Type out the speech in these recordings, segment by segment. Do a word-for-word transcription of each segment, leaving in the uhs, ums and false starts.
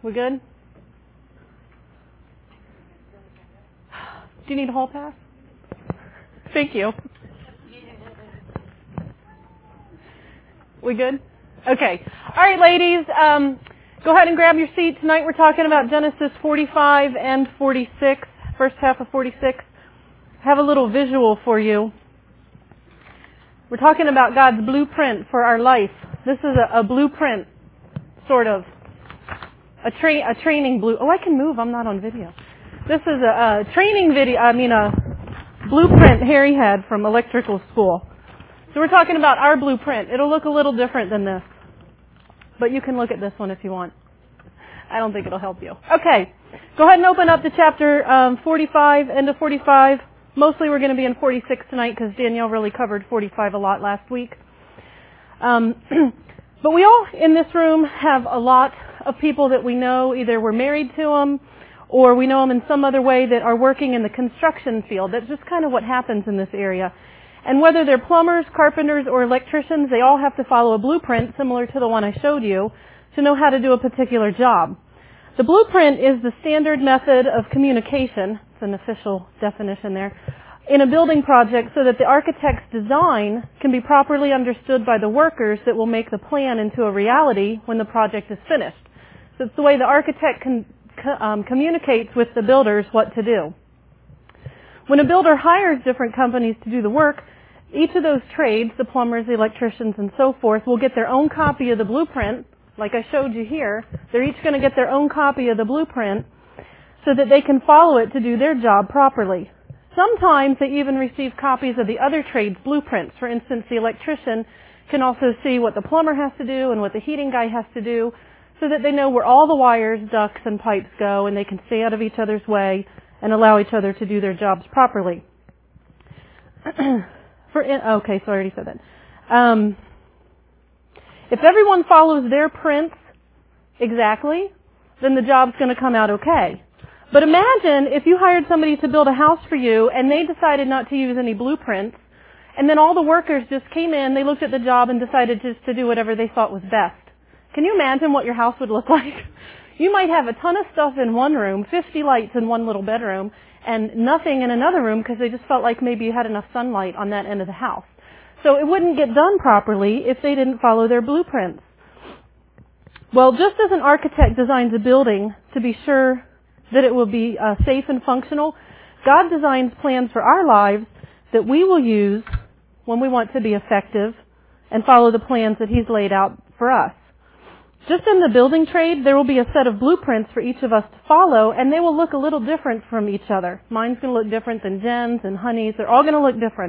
We good? Do you need a hall pass? Thank you. We good? Okay. All right, ladies. Um, go ahead and grab your seat. Tonight we're talking about Genesis forty-five and forty-six, first half of forty-six. I have a little visual for you. We're talking about God's blueprint for our life. This is a, a blueprint, sort of. A, tra- a training blue. Oh, I can move. I'm not on video. This is a, a training video. I mean, a blueprint Harry had from electrical school. So we're talking about our blueprint. It'll look a little different than this. But you can look at this one if you want. I don't think it'll help you. Okay. Go ahead and open up to chapter um, forty-five, end of forty-five. Mostly we're going to be in forty-six tonight because Danielle really covered forty-five a lot last week. Um, but we all in this room have a lot of people that we know. Either we're married to them or we know them in some other way that are working in the construction field. That's just kind of what happens in this area. And whether they're plumbers, carpenters, or electricians, they all have to follow a blueprint similar to the one I showed you to know how to do a particular job. The blueprint is the standard method of communication, it's an official definition there, in a building project so that the architect's design can be properly understood by the workers that will make the plan into a reality when the project is finished. So it's the way the architect can, um, communicates with the builders what to do. When a builder hires different companies to do the work, each of those trades, the plumbers, the electricians, and so forth, will get their own copy of the blueprint. Like I showed you here, they're each going to get their own copy of the blueprint so that they can follow it to do their job properly. Sometimes they even receive copies of the other trades' blueprints. For instance, the electrician can also see what the plumber has to do and what the heating guy has to do so that they know where all the wires, ducts, and pipes go, and they can stay out of each other's way and allow each other to do their jobs properly. For in, okay, so I already said that. Um, if everyone follows their prints exactly, then the job's going to come out okay. But imagine if you hired somebody to build a house for you and they decided not to use any blueprints, and then all the workers just came in, they looked at the job and decided just to do whatever they thought was best. Can you imagine what your house would look like? You might have a ton of stuff in one room, fifty lights in one little bedroom, and nothing in another room because they just felt like maybe you had enough sunlight on that end of the house. So it wouldn't get done properly if they didn't follow their blueprints. Well, just as an architect designs a building to be sure that it will be uh, safe and functional, God designs plans for our lives that we will use when we want to be effective and follow the plans that He's laid out for us. Just in the building trade, there will be a set of blueprints for each of us to follow, and they will look a little different from each other. Mine's going to look different than Jen's and Honey's. They're all going to look different.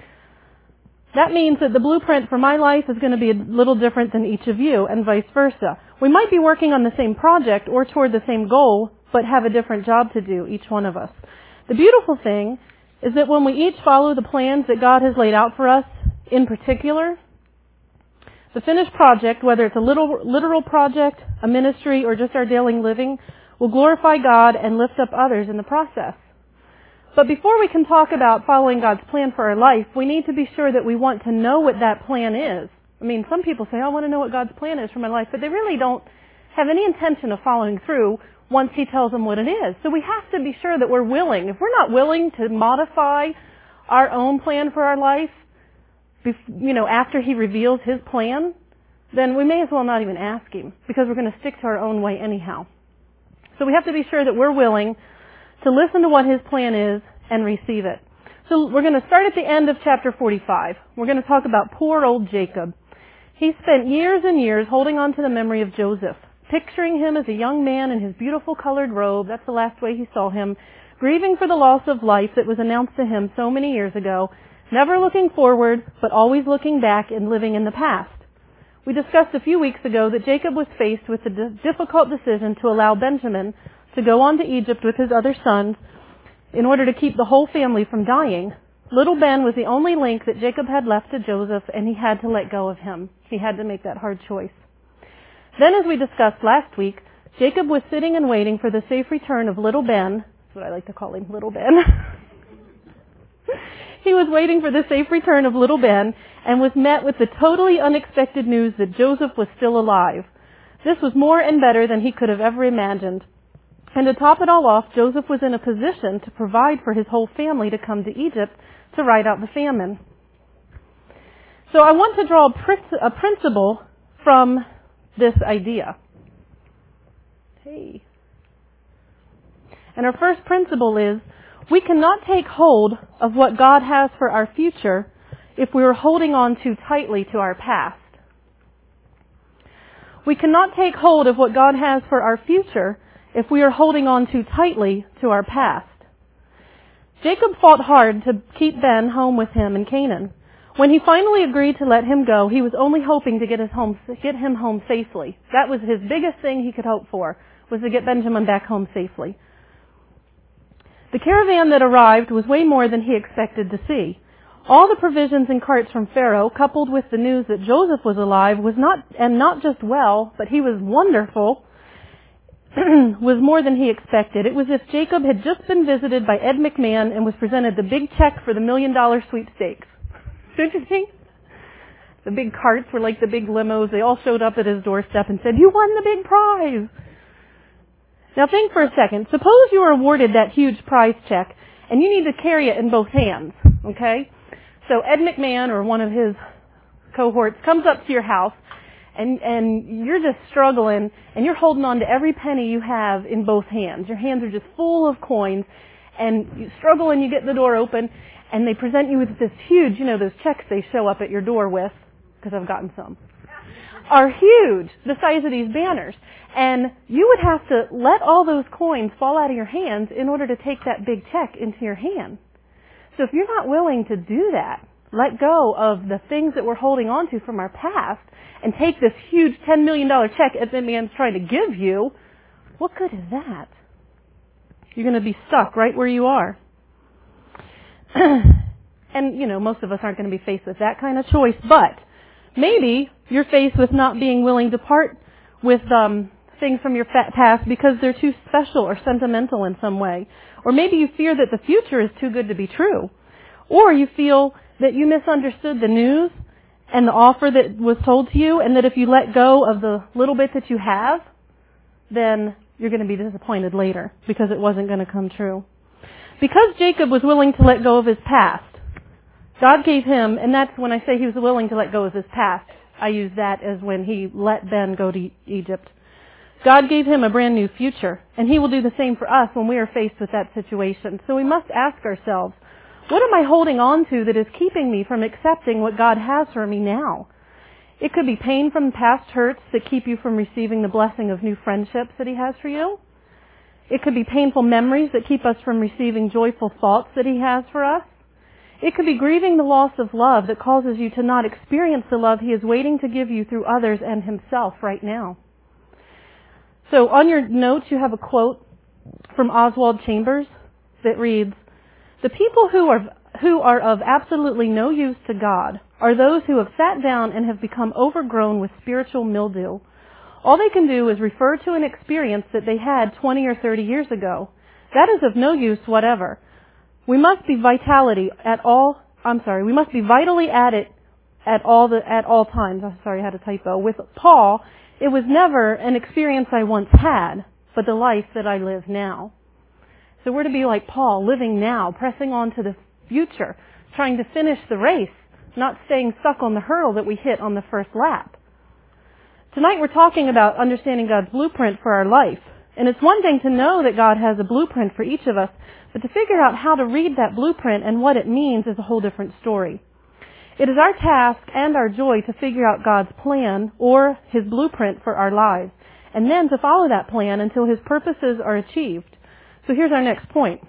That means that the blueprint for my life is going to be a little different than each of you, and vice versa. We might be working on the same project or toward the same goal, but have a different job to do, each one of us. The beautiful thing is that when we each follow the plans that God has laid out for us, in particular, the finished project, whether it's a little, literal project, a ministry, or just our daily living, will glorify God and lift up others in the process. But before we can talk about following God's plan for our life, we need to be sure that we want to know what that plan is. I mean, some people say, I want to know what God's plan is for my life, but they really don't have any intention of following through once He tells them what it is. So we have to be sure that we're willing. If we're not willing to modify our own plan for our life, you know, after He reveals His plan, then we may as well not even ask Him because we're going to stick to our own way anyhow. So we have to be sure that we're willing to listen to what His plan is and receive it. So we're going to start at the end of chapter forty-five. We're going to talk about poor old Jacob. He spent years and years holding on to the memory of Joseph, picturing him as a young man in his beautiful colored robe. That's the last way he saw him, grieving for the loss of life that was announced to him so many years ago, never looking forward, but always looking back and living in the past. We discussed a few weeks ago that Jacob was faced with the d- difficult decision to allow Benjamin to go on to Egypt with his other sons in order to keep the whole family from dying. Little Ben was the only link that Jacob had left to Joseph, and he had to let go of him. He had to make that hard choice. Then, as we discussed last week, Jacob was sitting and waiting for the safe return of little Ben. That's what I like to call him, little Ben. He was waiting for the safe return of little Ben and was met with the totally unexpected news that Joseph was still alive. This was more and better than he could have ever imagined. And to top it all off, Joseph was in a position to provide for his whole family to come to Egypt to ride out the famine. So I want to draw a principle from this idea. Hey. And our first principle is, we cannot take hold of what God has for our future if we are holding on too tightly to our past. We cannot take hold of what God has for our future if we are holding on too tightly to our past. Jacob fought hard to keep Ben home with him in Canaan. When he finally agreed to let him go, he was only hoping to get his home, get him home safely. That was his biggest thing he could hope for, was to get Benjamin back home safely. The caravan that arrived was way more than he expected to see. All the provisions and carts from Pharaoh, coupled with the news that Joseph was alive, was not, and not just well, but he was wonderful, was more than he expected. It was as if Jacob had just been visited by Ed McMahon and was presented the big check for the million dollar sweepstakes. Don't you think? The big carts were like the big limos. They all showed up at his doorstep and said, "You won the big prize." Now think for a second. Suppose you were awarded that huge prize check and you need to carry it in both hands, okay? So Ed McMahon or one of his cohorts comes up to your house and, and you're just struggling and you're holding on to every penny you have in both hands. Your hands are just full of coins and you struggle and you get the door open and they present you with this huge, you know, those checks they show up at your door with, because I've gotten some, are huge, the size of these banners. And you would have to let all those coins fall out of your hands in order to take that big check into your hand. So if you're not willing to do that, let go of the things that we're holding on to from our past and take this huge ten million dollars check that the man's trying to give you, what good is that? You're going to be stuck right where you are. And, you know, most of us aren't going to be faced with that kind of choice, but maybe you're faced with not being willing to part with um, things from your past because they're too special or sentimental in some way. Or maybe you fear that the future is too good to be true. Or you feel that you misunderstood the news and the offer that was told to you, and that if you let go of the little bit that you have, then you're going to be disappointed later because it wasn't going to come true. Because Jacob was willing to let go of his past, God gave him, and that's when I say he was willing to let go of his past, I use that as when he let Ben go to Egypt. God gave him a brand new future, and he will do the same for us when we are faced with that situation. So we must ask ourselves, what am I holding on to that is keeping me from accepting what God has for me now? It could be pain from past hurts that keep you from receiving the blessing of new friendships that he has for you. It could be painful memories that keep us from receiving joyful thoughts that he has for us. It could be grieving the loss of love that causes you to not experience the love he is waiting to give you through others and himself right now. So on your notes you have a quote from Oswald Chambers that reads, "The people who are who are of absolutely no use to God are those who have sat down and have become overgrown with spiritual mildew. All they can do is refer to an experience that they had twenty or thirty years ago. That is of no use whatever. We must be vitality at all, I'm sorry, we must be vitally at it at all the, at all times." I'm sorry, I had a typo. With Paul, it was never an experience I once had, but the life that I live now. So we're to be like Paul, living now, pressing on to the future, trying to finish the race, not staying stuck on the hurdle that we hit on the first lap. Tonight we're talking about understanding God's blueprint for our life. And it's one thing to know that God has a blueprint for each of us, but to figure out how to read that blueprint and what it means is a whole different story. It is our task and our joy to figure out God's plan or His blueprint for our lives, and then to follow that plan until His purposes are achieved. So here's our next point.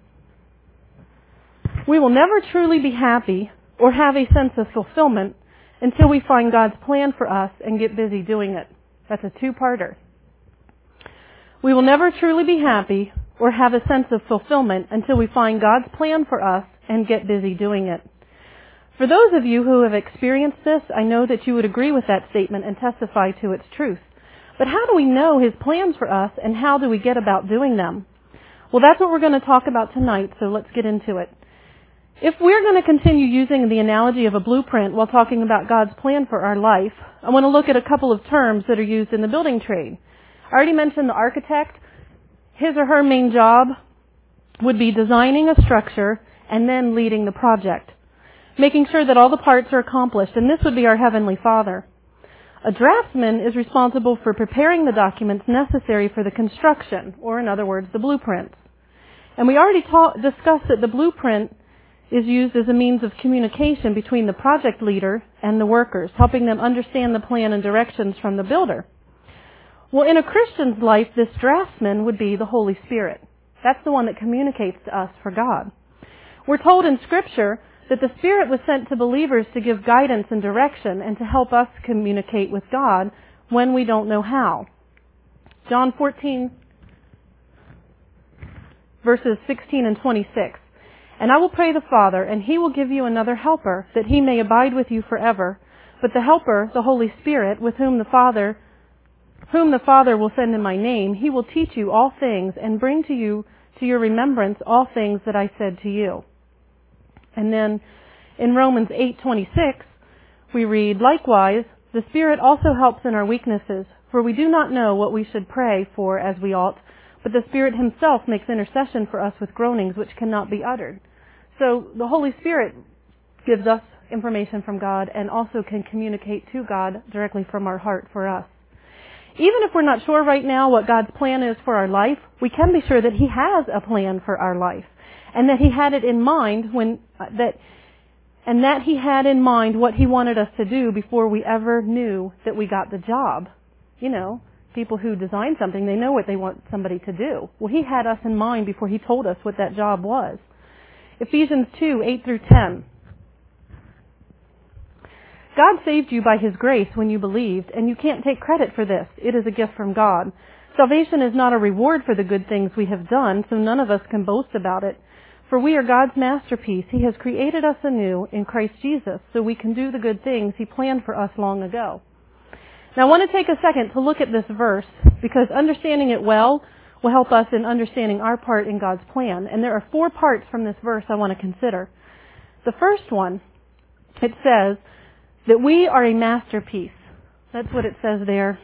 We will never truly be happy or have a sense of fulfillment until we find God's plan for us and get busy doing it. That's a two-parter. We will never truly be happy or have a sense of fulfillment until we find God's plan for us and get busy doing it. For those of you who have experienced this, I know that you would agree with that statement and testify to its truth. But how do we know His plans for us, and how do we get about doing them? Well, that's what we're going to talk about tonight, so let's get into it. If we're going to continue using the analogy of a blueprint while talking about God's plan for our life, I want to look at a couple of terms that are used in the building trade. I already mentioned the architect. His or her main job would be designing a structure and then leading the project, making sure that all the parts are accomplished, and this would be our Heavenly Father. A draftsman is responsible for preparing the documents necessary for the construction, or in other words, the blueprints. And we already ta- discussed that the blueprint is used as a means of communication between the project leader and the workers, helping them understand the plan and directions from the builder. Well, in a Christian's life, this draftsman would be the Holy Spirit. That's the one that communicates to us for God. We're told in Scripture that the Spirit was sent to believers to give guidance and direction and to help us communicate with God when we don't know how. John fourteen, verses sixteen and twenty-six. And I will pray the Father, and He will give you another helper, that He may abide with you forever. But the helper, the Holy Spirit, with whom the Father, whom the Father will send in my name, He will teach you all things and bring to you, to your remembrance, all things that I said to you. And then in Romans eight twenty-six, we read, likewise, the Spirit also helps in our weaknesses, for we do not know what we should pray for as we ought, but the Spirit Himself makes intercession for us with groanings which cannot be uttered. So the Holy Spirit gives us information from God and also can communicate to God directly from our heart for us. Even if we're not sure right now what God's plan is for our life, we can be sure that He has a plan for our life, and that He had it in mind when uh, that, and that He had in mind what He wanted us to do before we ever knew that we got the job. You know, people who design something, they know what they want somebody to do. Well, He had us in mind before He told us what that job was. Ephesians two, eight through ten. God saved you by His grace when you believed, and you can't take credit for this. It is a gift from God. Salvation is not a reward for the good things we have done, so none of us can boast about it. For we are God's masterpiece. He has created us anew in Christ Jesus, so we can do the good things He planned for us long ago. Now I want to take a second to look at this verse, because understanding it well will help us in understanding our part in God's plan. And there are four parts from this verse I want to consider. The first one, it says that we are a masterpiece. That's what it says there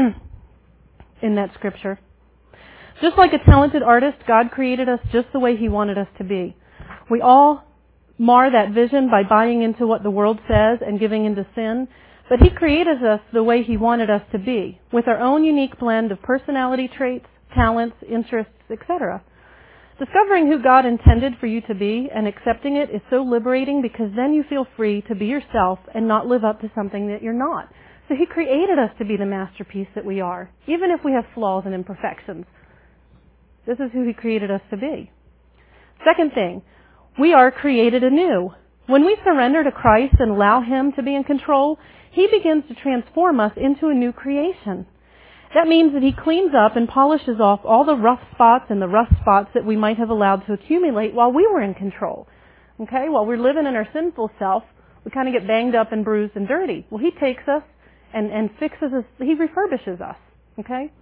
in that scripture. Just like a talented artist, God created us just the way He wanted us to be. We all mar that vision by buying into what the world says and giving into sin. But He created us the way He wanted us to be, with our own unique blend of personality traits, talents, interests, et cetera. Discovering who God intended for you to be and accepting it is so liberating, because then you feel free to be yourself and not live up to something that you're not. So He created us to be the masterpiece that we are, even if we have flaws and imperfections. This is who He created us to be. Second thing, we are created anew. When we surrender to Christ and allow Him to be in control, He begins to transform us into a new creation. That means that He cleans up and polishes off all the rough spots and the rough spots that we might have allowed to accumulate while we were in control. Okay? While we're living in our sinful self, we kind of get banged up and bruised and dirty. Well, He takes us and, and fixes us. He refurbishes us. Okay?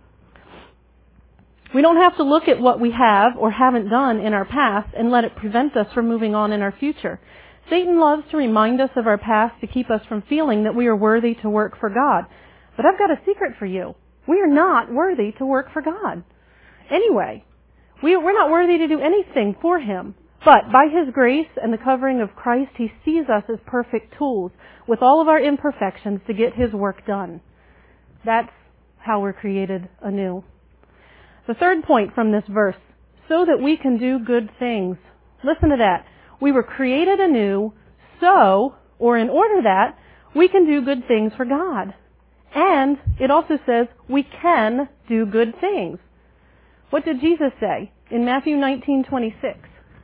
We don't have to look at what we have or haven't done in our past and let it prevent us from moving on in our future. Satan loves to remind us of our past to keep us from feeling that we are worthy to work for God. But I've got a secret for you. We are not worthy to work for God. Anyway, we, we're not worthy to do anything for Him. But by His grace and the covering of Christ, He sees us as perfect tools with all of our imperfections to get His work done. That's how we're created anew. The third point from this verse, so that we can do good things. Listen to that. We were created anew so, or in order that, we can do good things for God. And it also says we can do good things. What did Jesus say in Matthew nineteen twenty-six?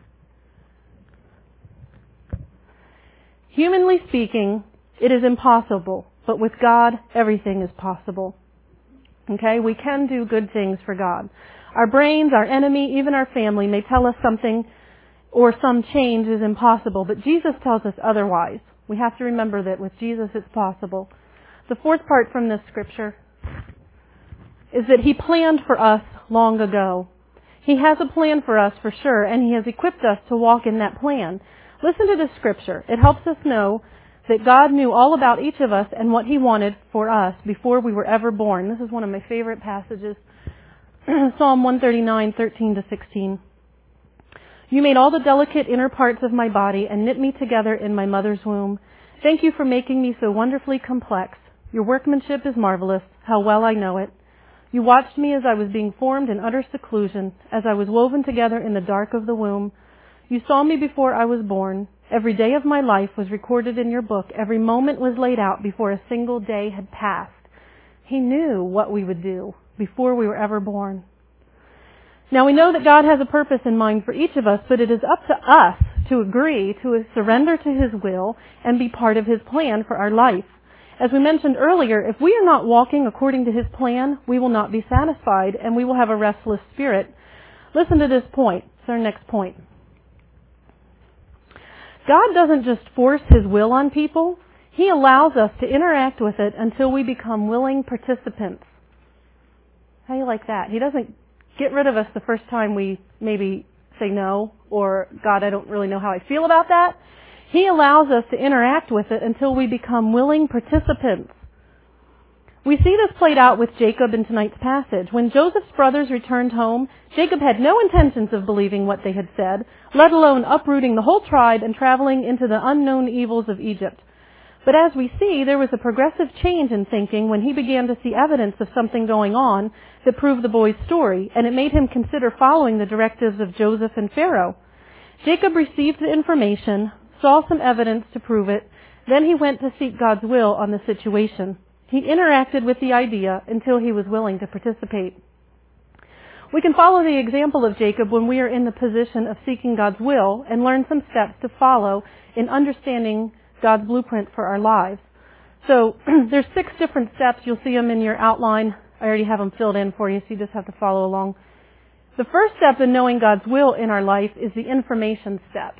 Humanly speaking, it is impossible, but with God, everything is possible. Okay, we can do good things for God. Our brains, our enemy, even our family may tell us something or some change is impossible, but Jesus tells us otherwise. We have to remember that with Jesus it's possible. The fourth part from this scripture is that He planned for us long ago. He has a plan for us for sure, and He has equipped us to walk in that plan. Listen to this scripture. It helps us know that God knew all about each of us and what He wanted for us before we were ever born. This is one of my favorite passages. Psalm one thirty-nine, thirteen to sixteen. You made all the delicate inner parts of my body and knit me together in my mother's womb. Thank you for making me so wonderfully complex. Your workmanship is marvelous. How well I know it. You watched me as I was being formed in utter seclusion, as I was woven together in the dark of the womb. You saw me before I was born. Every day of my life was recorded in your book. Every moment was laid out before a single day had passed. He knew what we would do before we were ever born. Now we know that God has a purpose in mind for each of us, but it is up to us to agree to surrender to His will and be part of His plan for our life. As we mentioned earlier, if we are not walking according to His plan, we will not be satisfied and we will have a restless spirit. Listen to this point. It's our next point. God doesn't just force His will on people. He allows us to interact with it until we become willing participants. How do you like that? He doesn't get rid of us the first time we maybe say no, or God, I don't really know how I feel about that. He allows us to interact with it until we become willing participants. We see this played out with Jacob in tonight's passage. When Joseph's brothers returned home, Jacob had no intentions of believing what they had said, let alone uprooting the whole tribe and traveling into the unknown evils of Egypt. But as we see, there was a progressive change in thinking when he began to see evidence of something going on that proved the boy's story, and it made him consider following the directives of Joseph and Pharaoh. Jacob received the information, saw some evidence to prove it, then he went to seek God's will on the situation. He interacted with the idea until he was willing to participate. We can follow the example of Jacob when we are in the position of seeking God's will and learn some steps to follow in understanding God's blueprint for our lives. So there's six different steps. You'll see them in your outline. I already have them filled in for you, so you just have to follow along. The first step in knowing God's will in our life is the information step.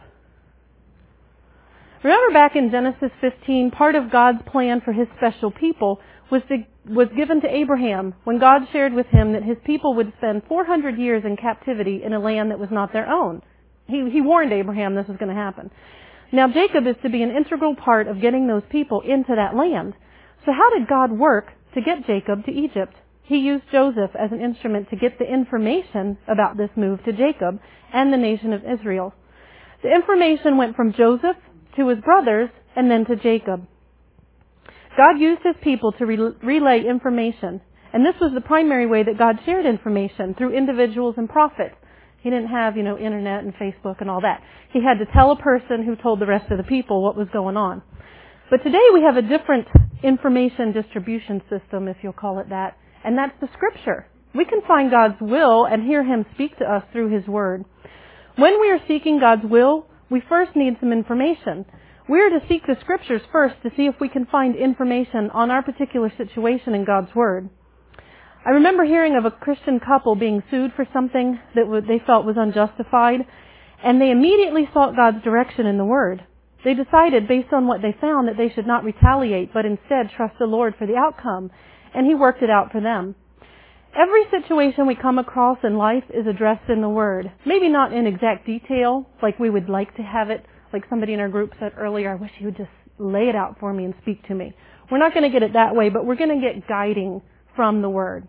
Remember back in Genesis fifteen, part of God's plan for His special people was to, was given to Abraham when God shared with him that His people would spend four hundred years in captivity in a land that was not their own. He, he warned Abraham this was going to happen. Now Jacob is to be an integral part of getting those people into that land. So how did God work to get Jacob to Egypt? He used Joseph as an instrument to get the information about this move to Jacob and the nation of Israel. The information went from Joseph to his brothers and then to Jacob. God used His people to re- relay information, and this was the primary way that God shared information, through individuals and prophets. He didn't have, you know, internet and Facebook and all that. He had to tell a person who told the rest of the people what was going on. But today we have a different information distribution system, if you'll call it that, and that's the Scripture. We can find God's will and hear Him speak to us through His Word. When we are seeking God's will, we first need some information. We are to seek the Scriptures first to see if we can find information on our particular situation in God's Word. I remember hearing of a Christian couple being sued for something that they felt was unjustified, and they immediately sought God's direction in the Word. They decided, based on what they found, that they should not retaliate, but instead trust the Lord for the outcome, and He worked it out for them. Every situation we come across in life is addressed in the Word. Maybe not in exact detail, like we would like to have it, like somebody in our group said earlier, I wish He would just lay it out for me and speak to me. We're not going to get it that way, but we're going to get guiding from the Word.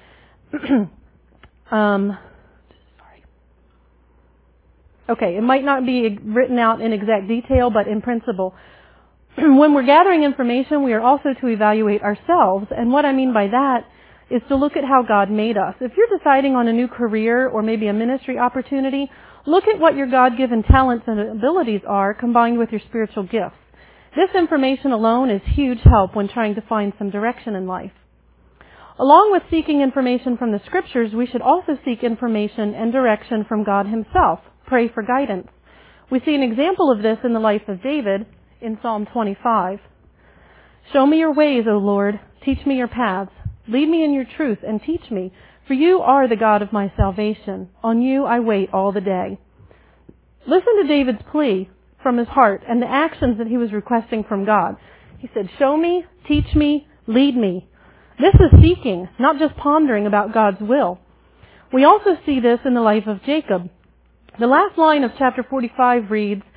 um, sorry. Okay, it might not be written out in exact detail, but in principle. When we're gathering information, we are also to evaluate ourselves, and what I mean by that is to look at how God made us. If you're deciding on a new career or maybe a ministry opportunity, look at what your God-given talents and abilities are combined with your spiritual gifts. This information alone is huge help when trying to find some direction in life. Along with seeking information from the Scriptures, we should also seek information and direction from God Himself. Pray for guidance. We see an example of this in the life of David in Psalm twenty-five. Show me your ways, O Lord. Teach me your paths. Lead me in your truth and teach me, for you are the God of my salvation. On you I wait all the day. Listen to David's plea from his heart and the actions that he was requesting from God. He said, show me, teach me, lead me. This is seeking, not just pondering about God's will. We also see this in the life of Jacob. The last line of chapter forty-five reads,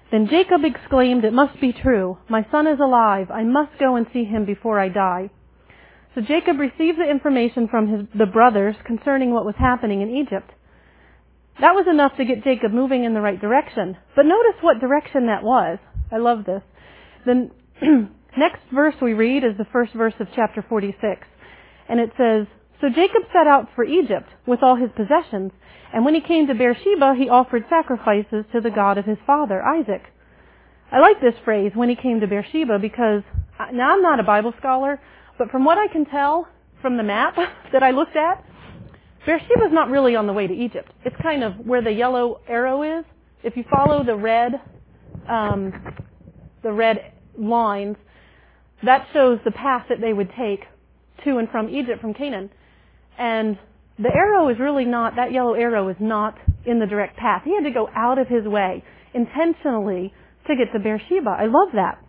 Then Jacob exclaimed, "It must be true. My son is alive. I must go and see him before I die." So Jacob received the information from his, the brothers concerning what was happening in Egypt. That was enough to get Jacob moving in the right direction. But notice what direction that was. I love this. The next verse we read is the first verse of chapter forty-six. And it says, "So Jacob set out for Egypt with all his possessions. And when he came to Beersheba, he offered sacrifices to the God of his father, Isaac." I like this phrase, "when he came to Beersheba," because now I'm not a Bible scholar, but from what I can tell from the map that I looked at, Beersheba is not really on the way to Egypt. It's kind of where the yellow arrow is. If you follow the red, um, the red lines, that shows the path that they would take to and from Egypt from Canaan. And the arrow is really not, that yellow arrow is not in the direct path. He had to go out of his way intentionally to get to Beersheba. I love that.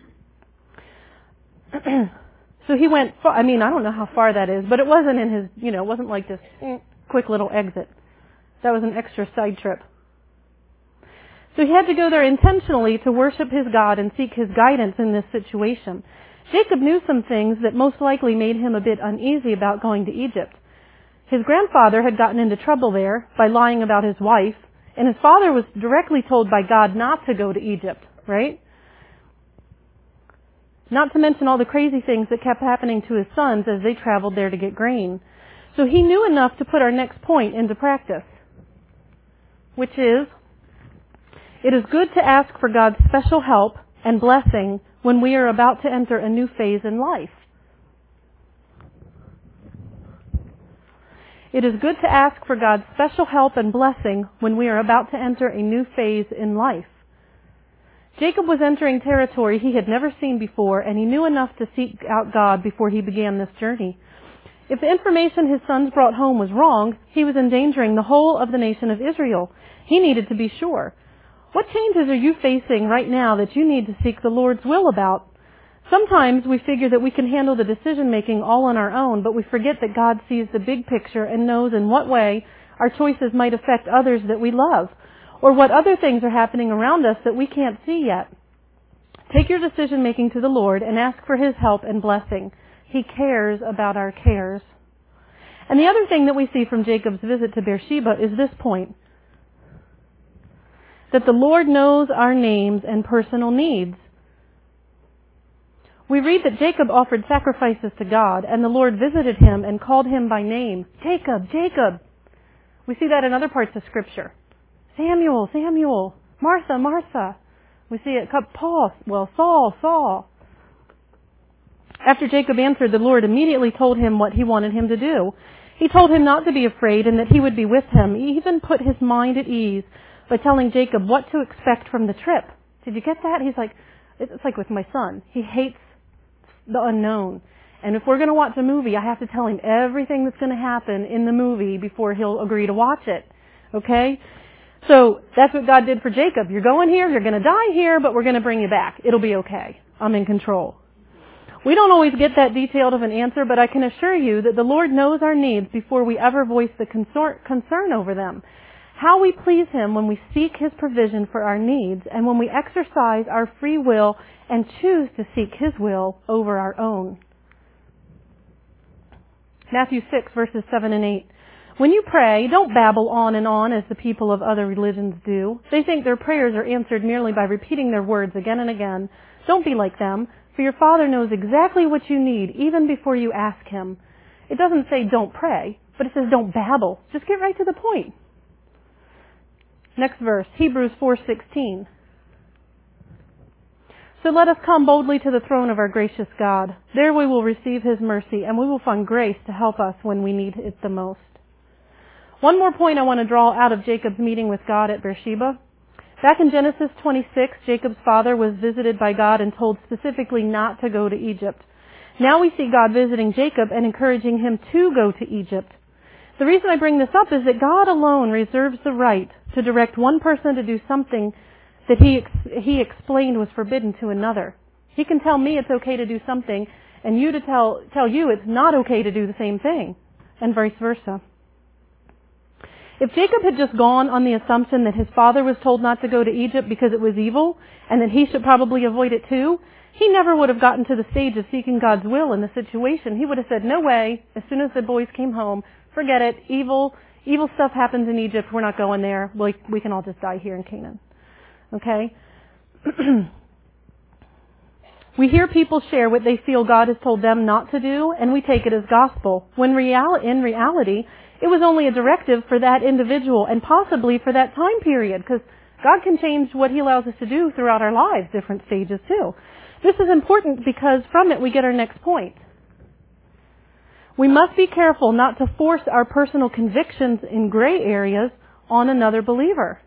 So he went, far, I mean, I don't know how far that is, but it wasn't in his, you know, it wasn't like this quick little exit. That was an extra side trip. So he had to go there intentionally to worship his God and seek his guidance in this situation. Jacob knew some things that most likely made him a bit uneasy about going to Egypt. His grandfather had gotten into trouble there by lying about his wife, and his father was directly told by God not to go to Egypt, right? Not to mention all the crazy things that kept happening to his sons as they traveled there to get grain. So he knew enough to put our next point into practice, which is, it is good to ask for God's special help and blessing when we are about to enter a new phase in life. It is good to ask for God's special help and blessing when we are about to enter a new phase in life. Jacob was entering territory he had never seen before, and he knew enough to seek out God before he began this journey. If the information his sons brought home was wrong, he was endangering the whole of the nation of Israel. He needed to be sure. What changes are you facing right now that you need to seek the Lord's will about? Sometimes we figure that we can handle the decision-making all on our own, but we forget that God sees the big picture and knows in what way our choices might affect others that we love, or what other things are happening around us that we can't see yet. Take your decision-making to the Lord and ask for His help and blessing. He cares about our cares. And the other thing that we see from Jacob's visit to Beersheba is this point, that the Lord knows our names and personal needs. We read that Jacob offered sacrifices to God, and the Lord visited him and called him by name. Jacob, Jacob. We see that in other parts of Scripture. Samuel, Samuel. Martha, Martha. We see it, Paul, well, Saul, Saul. After Jacob answered, the Lord immediately told him what He wanted him to do. He told him not to be afraid and that He would be with him. He even put his mind at ease by telling Jacob what to expect from the trip. Did you get that? He's like, it's like with my son. He hates the unknown. And if we're going to watch a movie, I have to tell him everything that's going to happen in the movie before he'll agree to watch it. Okay? So that's what God did for Jacob. You're going here, you're going to die here, but we're going to bring you back. It'll be okay. I'm in control. We don't always get that detailed of an answer, but I can assure you that the Lord knows our needs before we ever voice the concern over them. How we please Him when we seek His provision for our needs and when we exercise our free will and choose to seek His will over our own. Matthew six, verses seven and eight. When you pray, don't babble on and on as the people of other religions do. They think their prayers are answered merely by repeating their words again and again. Don't be like them, for your Father knows exactly what you need even before you ask Him. It doesn't say don't pray, but it says don't babble. Just get right to the point. Next verse, Hebrews four sixteen. So let us come boldly to the throne of our gracious God. There we will receive His mercy, and we will find grace to help us when we need it the most. One more point I want to draw out of Jacob's meeting with God at Beersheba. Back in Genesis twenty-six, Jacob's father was visited by God and told specifically not to go to Egypt. Now we see God visiting Jacob and encouraging him to go to Egypt. The reason I bring this up is that God alone reserves the right to direct one person to do something that he ex- he explained was forbidden to another. He can tell me it's okay to do something, and you to tell tell you it's not okay to do the same thing, and vice versa. If Jacob had just gone on the assumption that his father was told not to go to Egypt because it was evil, and that he should probably avoid it too, he never would have gotten to the stage of seeking God's will in the situation. He would have said, no way, as soon as the boys came home, forget it, evil, evil stuff happens in Egypt, we're not going there, we, we can all just die here in Canaan. Okay? We hear people share what they feel God has told them not to do, and we take it as gospel, when real, in reality, it was only a directive for that individual and possibly for that time period, because God can change what He allows us to do throughout our lives, different stages too. This is important because from it we get our next point. We must be careful not to force our personal convictions in gray areas on another believer.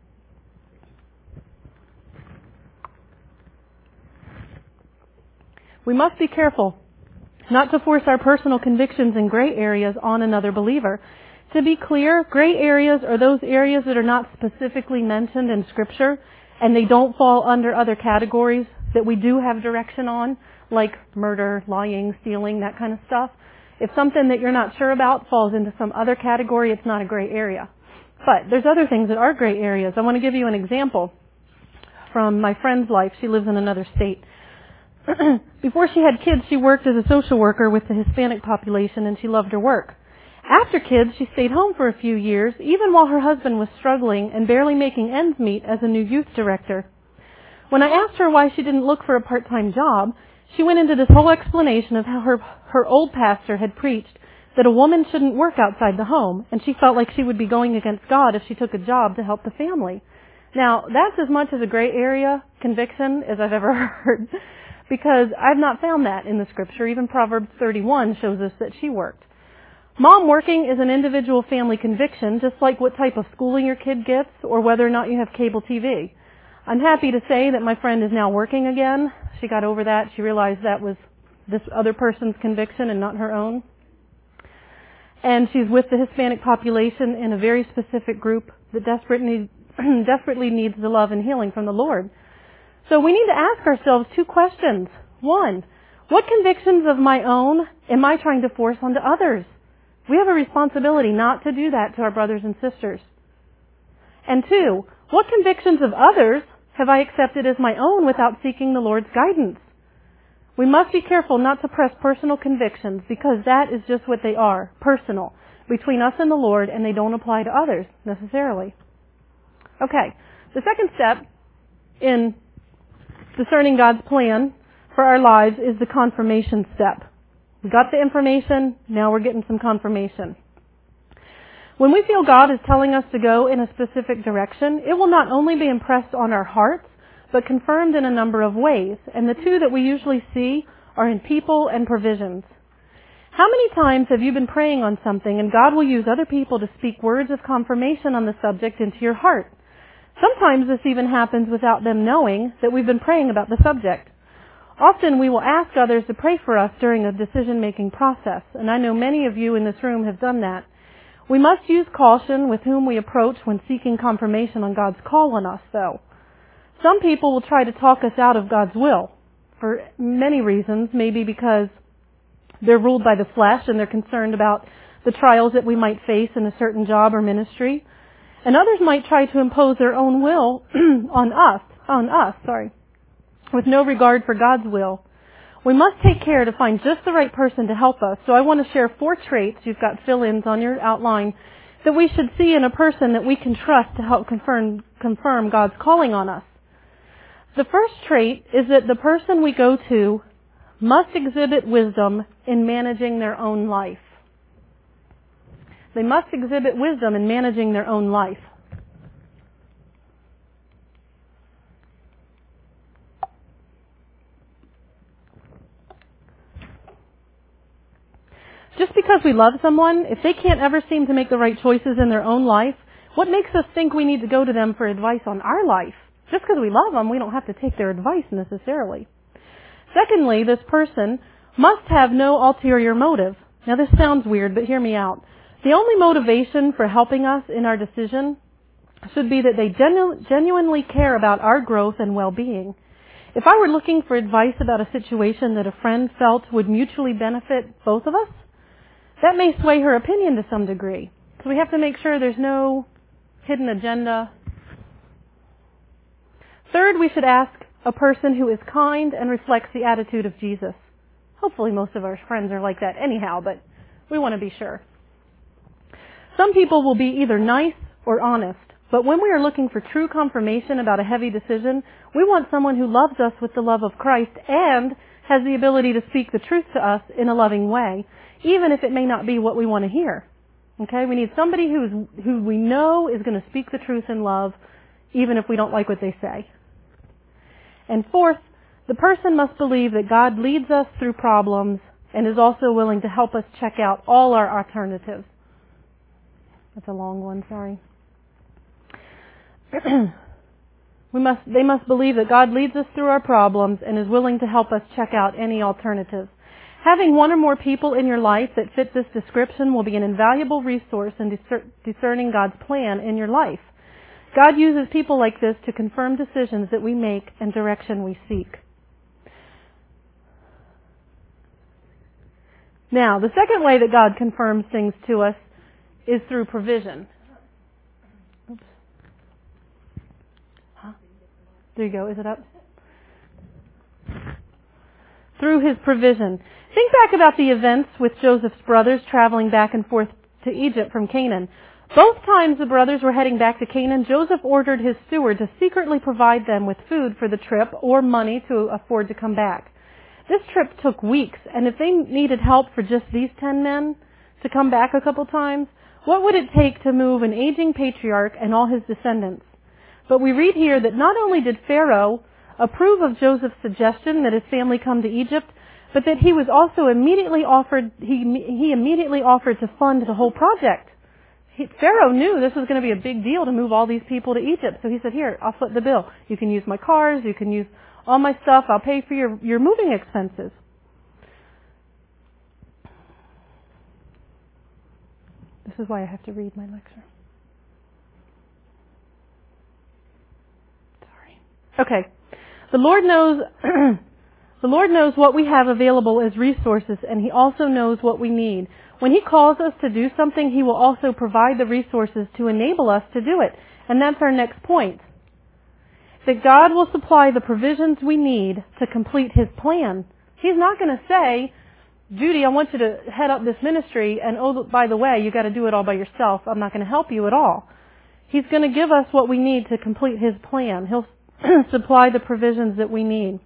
We must be careful not to force our personal convictions in gray areas on another believer. To be clear, gray areas are those areas that are not specifically mentioned in Scripture, and they don't fall under other categories that we do have direction on, like murder, lying, stealing, that kind of stuff. If something that you're not sure about falls into some other category, it's not a gray area. But there's other things that are gray areas. I want to give you an example from my friend's life. She lives in another state. Before she had kids, she worked as a social worker with the Hispanic population, and she loved her work. After kids, she stayed home for a few years, even while her husband was struggling and barely making ends meet as a new youth director. When I asked her why she didn't look for a part-time job, she went into this whole explanation of how her, her old pastor had preached that a woman shouldn't work outside the home, and she felt like she would be going against God if she took a job to help the family. Now, that's as much as a gray area conviction as I've ever heard. Because I've not found that in the Scripture. Even Proverbs thirty-one shows us that she worked. Mom working is an individual family conviction, just like what type of schooling your kid gets or whether or not you have cable T V. I'm happy to say that my friend is now working again. She got over that. She realized that was this other person's conviction and not her own. And she's with the Hispanic population in a very specific group that desperately, desperately needs the love and healing from the Lord. So we need to ask ourselves two questions. One, what convictions of my own am I trying to force onto others? We have a responsibility not to do that to our brothers and sisters. And two, what convictions of others have I accepted as my own without seeking the Lord's guidance? We must be careful not to press personal convictions because that is just what they are, personal, between us and the Lord, and they don't apply to others necessarily. Okay, the second step in discerning God's plan for our lives is the confirmation step. We got the information, now we're getting some confirmation. When we feel God is telling us to go in a specific direction, it will not only be impressed on our hearts, but confirmed in a number of ways. And the two that we usually see are in people and provisions. How many times have you been praying on something and God will use other people to speak words of confirmation on the subject into your heart? Sometimes this even happens without them knowing that we've been praying about the subject. Often we will ask others to pray for us during a decision-making process, and I know many of you in this room have done that. We must use caution with whom we approach when seeking confirmation on God's call on us, though. Some people will try to talk us out of God's will for many reasons, maybe because they're ruled by the flesh and they're concerned about the trials that we might face in a certain job or ministry. And others might try to impose their own will on us, on us, sorry, with no regard for God's will. We must take care to find just the right person to help us. So I want to share four traits, you've got fill-ins on your outline, that we should see in a person that we can trust to help confirm, confirm God's calling on us. The first trait is that the person we go to must exhibit wisdom in managing their own life. They must exhibit wisdom in managing their own life. Just because we love someone, if they can't ever seem to make the right choices in their own life, what makes us think we need to go to them for advice on our life? Just because we love them, we don't have to take their advice necessarily. Secondly, this person must have no ulterior motive. Now this sounds weird, but hear me out. The only motivation for helping us in our decision should be that they genu- genuinely care about our growth and well-being. If I were looking for advice about a situation that a friend felt would mutually benefit both of us, that may sway her opinion to some degree. So we have to make sure there's no hidden agenda. Third, we should ask a person who is kind and reflects the attitude of Jesus. Hopefully most of our friends are like that anyhow, but we want to be sure. Some people will be either nice or honest, but when we are looking for true confirmation about a heavy decision, we want someone who loves us with the love of Christ and has the ability to speak the truth to us in a loving way, even if it may not be what we want to hear. Okay? We need somebody who's, who we know is going to speak the truth in love, even if we don't like what they say. And fourth, the person must believe that God leads us through problems and is also willing to help us check out all our alternatives. That's a long one, sorry. we must, they must believe that God leads us through our problems and is willing to help us check out any alternatives. Having one or more people in your life that fit this description will be an invaluable resource in discerning God's plan in your life. God uses people like this to confirm decisions that we make and direction we seek. Now, the second way that God confirms things to us is through provision. Oops. Huh? There you go. Is it up? Through His provision. Think back about the events with Joseph's brothers traveling back and forth to Egypt from Canaan. Both times the brothers were heading back to Canaan, Joseph ordered his steward to secretly provide them with food for the trip or money to afford to come back. This trip took weeks, and if they needed help for just these ten men to come back a couple times, what would it take to move an aging patriarch and all his descendants? But we read here that not only did Pharaoh approve of Joseph's suggestion that his family come to Egypt, but that he was also immediately offered, he, he immediately offered to fund the whole project. He, Pharaoh knew this was going to be a big deal to move all these people to Egypt. So he said, here, I'll foot the bill. You can use my cars, you can use all my stuff, I'll pay for your, your moving expenses. This is why I have to read my lecture. Sorry. Okay. The Lord knows the Lord knows what we have available as resources, and He also knows what we need. When He calls us to do something, He will also provide the resources to enable us to do it. And that's our next point. That God will supply the provisions we need to complete His plan. He's not going to say, Judy, I want you to head up this ministry, and oh, by the way, you got to do it all by yourself. I'm not going to help you at all. He's going to give us what we need to complete His plan. He'll supply the provisions that we need.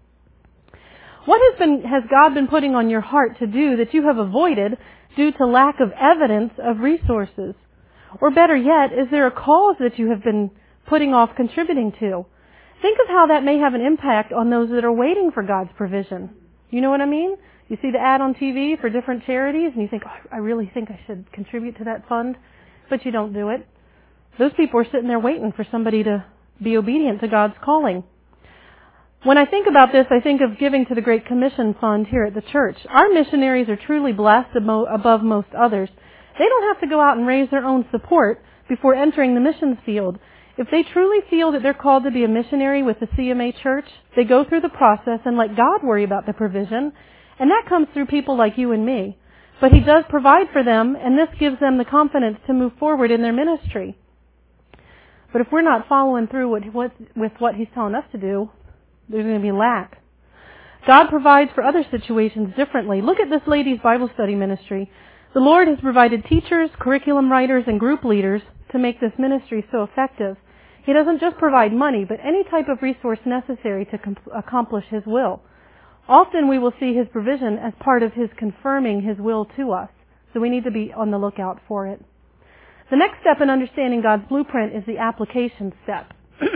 What has been, has God been putting on your heart to do that you have avoided due to lack of evidence of resources? Or better yet, is there a cause that you have been putting off contributing to? Think of how that may have an impact on those that are waiting for God's provision. You know what I mean? You see the ad on T V for different charities and you think, oh, I really think I should contribute to that fund, but you don't do it. Those people are sitting there waiting for somebody to be obedient to God's calling. When I think about this, I think of giving to the Great Commission Fund here at the church. Our missionaries are truly blessed above most others. They don't have to go out and raise their own support before entering the missions field. If they truly feel that they're called to be a missionary with the C M A Church, they go through the process and let God worry about the provision, and that comes through people like you and me. But He does provide for them, and this gives them the confidence to move forward in their ministry. But if we're not following through with what, with what He's telling us to do, there's going to be lack. God provides for other situations differently. Look at this ladies' Bible study ministry. The Lord has provided teachers, curriculum writers, and group leaders to make this ministry so effective. He doesn't just provide money, but any type of resource necessary to com- accomplish His will. Often we will see His provision as part of His confirming His will to us. So we need to be on the lookout for it. The next step in understanding God's blueprint is the application step.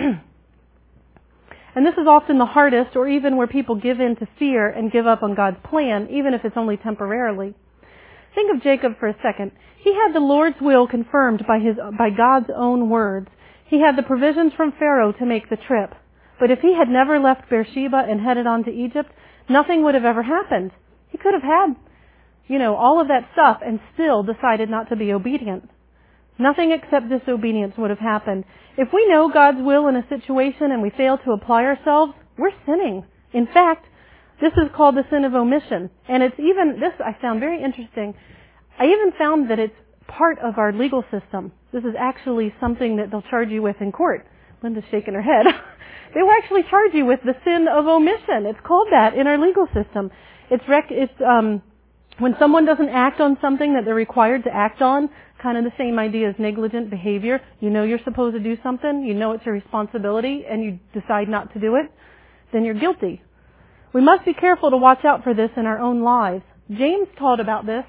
And this is often the hardest, or even where people give in to fear and give up on God's plan, even if it's only temporarily. Think of Jacob for a second. He had the Lord's will confirmed by his, by God's own words. He had the provisions from Pharaoh to make the trip. But if he had never left Beersheba and headed on to Egypt, nothing would have ever happened. He could have had, you know, all of that stuff and still decided not to be obedient. Nothing except disobedience would have happened. If we know God's will in a situation and we fail to apply ourselves, we're sinning. In fact, this is called the sin of omission. And it's even, this I found very interesting. I even found that it's part of our legal system. This is actually something that they'll charge you with in court. Linda's shaking her head. They will actually charge you with the sin of omission. It's called that in our legal system. It's rec- it's um, when someone doesn't act on something that they're required to act on, kind of the same idea as negligent behavior. You know you're supposed to do something, you know it's a responsibility, and you decide not to do it, then you're guilty. We must be careful to watch out for this in our own lives. James taught about this.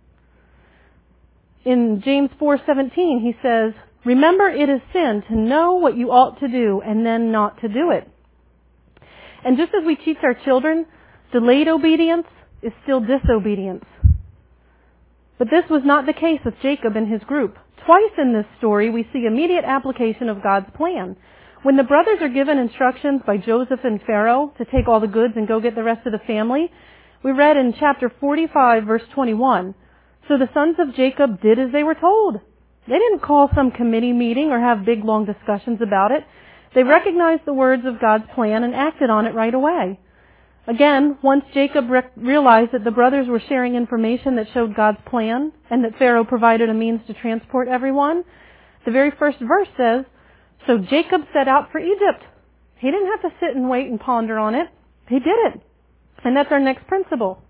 In James four seventeen, he says, "Remember, it is sin to know what you ought to do and then not to do it." And just as we teach our children, delayed obedience is still disobedience. But this was not the case with Jacob and his group. Twice in this story, we see immediate application of God's plan. When the brothers are given instructions by Joseph and Pharaoh to take all the goods and go get the rest of the family, we read in chapter forty-five, verse twenty-one, "So the sons of Jacob did as they were told." They didn't call some committee meeting or have big, long discussions about it. They recognized the words of God's plan and acted on it right away. Again, once Jacob re- realized that the brothers were sharing information that showed God's plan and that Pharaoh provided a means to transport everyone, the very first verse says, "So Jacob set out for Egypt." He didn't have to sit and wait and ponder on it. He did it. And that's our next principle.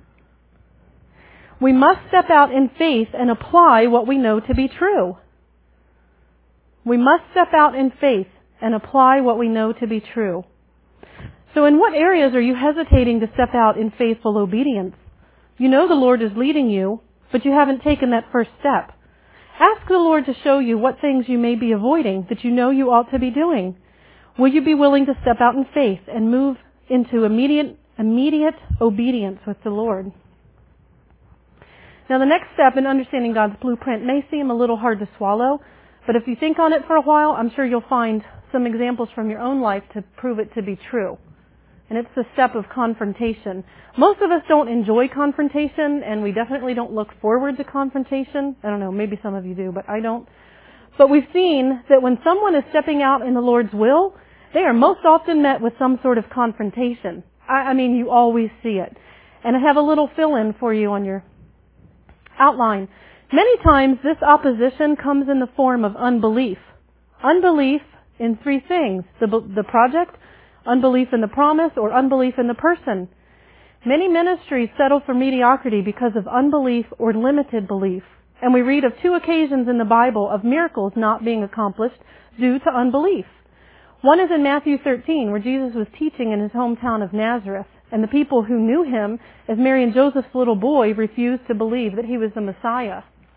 We must step out in faith and apply what we know to be true. We must step out in faith and apply what we know to be true. So in what areas are you hesitating to step out in faithful obedience? You know the Lord is leading you, but you haven't taken that first step. Ask the Lord to show you what things you may be avoiding that you know you ought to be doing. Will you be willing to step out in faith and move into immediate, immediate obedience with the Lord? Now the next step in understanding God's blueprint may seem a little hard to swallow, but if you think on it for a while, I'm sure you'll find some examples from your own life to prove it to be true. And it's the step of confrontation. Most of us don't enjoy confrontation, and we definitely don't look forward to confrontation. I don't know, maybe some of you do, but I don't. But we've seen that when someone is stepping out in the Lord's will, they are most often met with some sort of confrontation. I, I mean, you always see it. And I have a little fill-in for you on your outline. Many times this opposition comes in the form of unbelief. Unbelief in three things: the, the project, unbelief in the promise, or unbelief in the person. Many ministries settle for mediocrity because of unbelief or limited belief. And we read of two occasions in the Bible of miracles not being accomplished due to unbelief. One is in Matthew thirteen, where Jesus was teaching in his hometown of Nazareth, and the people who knew him as Mary and Joseph's little boy refused to believe that he was the Messiah.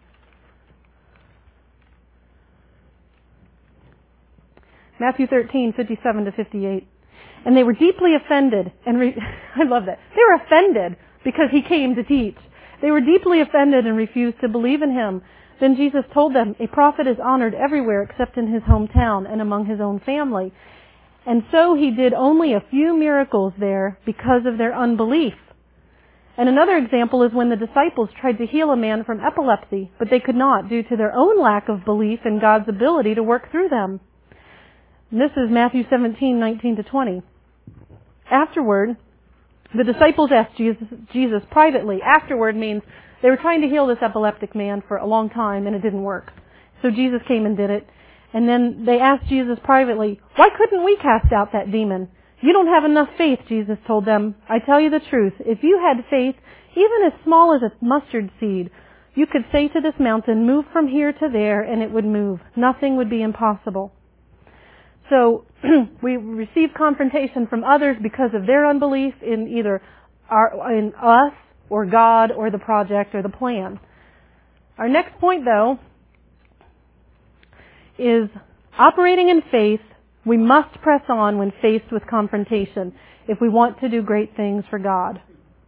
Matthew thirteen, fifty-seven to fifty-eight. And they were deeply offended, and re- I love that. They were offended because he came to teach. They were deeply offended and refused to believe in him. Then Jesus told them, "A prophet is honored everywhere except in his hometown and among his own family." And so he did only a few miracles there because of their unbelief. And another example is when the disciples tried to heal a man from epilepsy, but they could not due to their own lack of belief in God's ability to work through them. And this is Matthew seventeen, nineteen to twenty. Afterward, the disciples asked Jesus, Jesus privately. Afterward means they were trying to heal this epileptic man for a long time and it didn't work. So Jesus came and did it. And then they asked Jesus privately, "Why couldn't we cast out that demon?" "You don't have enough faith," Jesus told them. "I tell you the truth. If you had faith, even as small as a mustard seed, you could say to this mountain, 'Move from here to there,' and it would move. Nothing would be impossible." So we receive confrontation from others because of their unbelief in either our, in us or God or the project or the plan. Our next point, though, is operating in faith. We must press on when faced with confrontation if we want to do great things for God.